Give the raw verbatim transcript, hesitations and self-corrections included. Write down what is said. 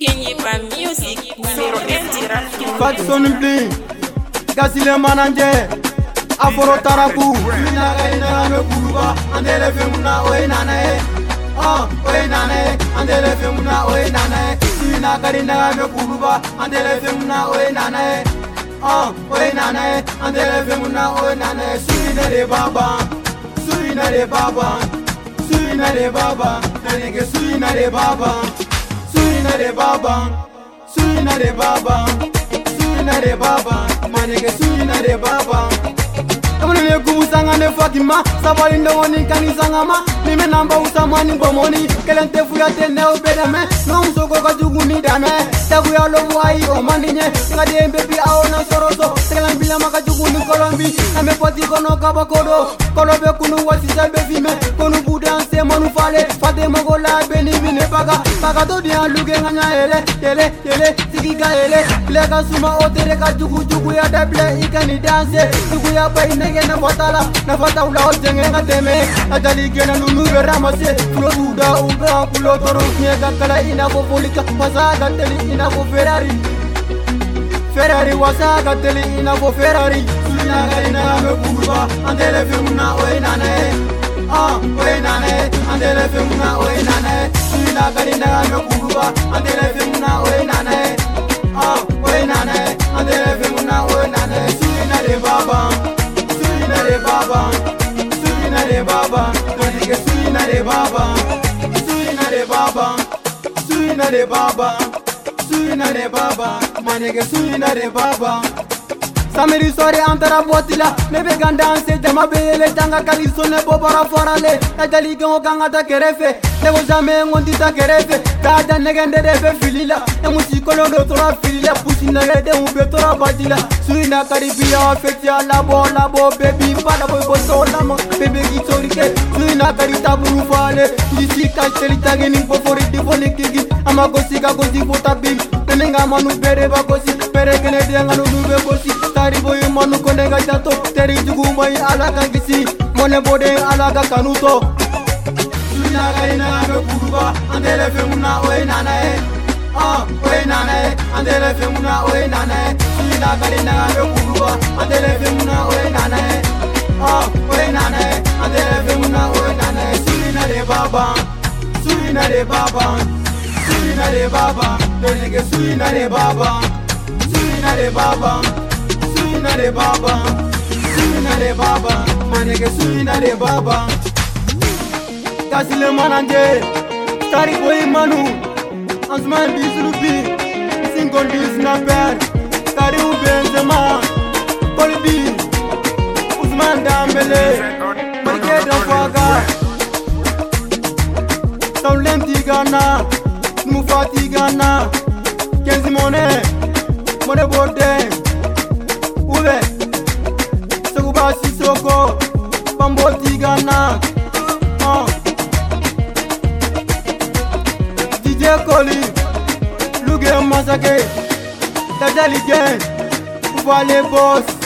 Kenyiba Music numéro un tirage. Fatson Bling, Gasile Mananje, Afro Taraku, Naga me Kuruba, and the Lefemuna, Oi Nane, oh, Oi Nane, and the Lefemuna, Oi Nane, Naga me Kuruba, and the Lefemuna, Oi Nane, oh, Oi Nane, and the Lefemuna, Oi Nane, Suina de Baba, Suina de Baba, Suina de Baba, Naneke Suina de Baba, Suina de Baba. Suina de baba, suina de baba, maneke suina de baba. Kamune kumusanga ne Fatima, sabali ndo ni kanisanga ma. Nime namba usamani bomoni, kelente fuya tene obedame. No msoko kajuguni dame, tagu ya lobu ai omaninye. Ngade mbebi aona soroso, tekalambila makajuguni kolombi. Name poti kono kabakodo, kolobe kunu wasisa befime. Konu budanse manufale, fate magola beni mine baga. Baga to dia luge nganya ele, ele, ele, sigiga ele. Plega suma otere kajugu jugu ya deble ikani danse. Jugu ya baine na fatala, na fatala ojenge ngateme. Ajali gena nunu beramase, fulo buda uga fulo toro. Nyega kala ina bo polika, wasaga teli ina bo Ferrari. Ferrari wasaga teli ina bo Ferrari. Suina ina me kurba, andele femuna oi nane. Ah, oi nane, andele femuna oi nane. Suina ina me kurba, andele femuna oi nane. Ah, oi nane, andele femuna oi nane. Suina de baba. Suina de baba, suina de baba, donike suina de baba, suina de baba, suina de baba, suina de baba, maneke suina de baba. Samiri sori antara botila, nebe gandanse jama bele tanga kalisone bobara forale, ajali gengo kanga ta kerefe, nego jame ngondi ta kerefe, tada negende defe filila, emu sikolo do tora filila, pusi negede ube tora badila, suina karibia fetia labo labo baby pada boy boso lama, baby kitorike, suina karita buru fale, disi kasteli tageni bofori difoni kiki, ama gosi ka gosi fota bim, tenenga manu bere ba gosi, bere kene denga no nube gosi. Tari boy manu kone ga jato, teri jugu mai alaga gisi, mone bode alaga kanuto. Suina ina me kuruba, andele femuna oi nanae, ah oi nanae, andele femuna oi nanae. Suina ina me kuruba, andele femuna oi nanae, ah oi nanae, andele femuna oi nanae. Suina de baba, suina de baba, suina de baba, doneke suina de baba, suina de baba. Suina de baba, suina de baba, maneke suina de baba. Gasile Mananje, Tari boy manu, Ansman bisulubi, Single bis na per, Tari u Benzema, Kolbi, Usman Dambele, Marike Dafaga, Saulenti Gana, Mufati Gana, Kenzi Mone, Mone Borde. Ube, Seguba Sisoko, Pambo Tigana, oh. D J Koli, Luge Masake, Tajali Gang, Uvale Boss.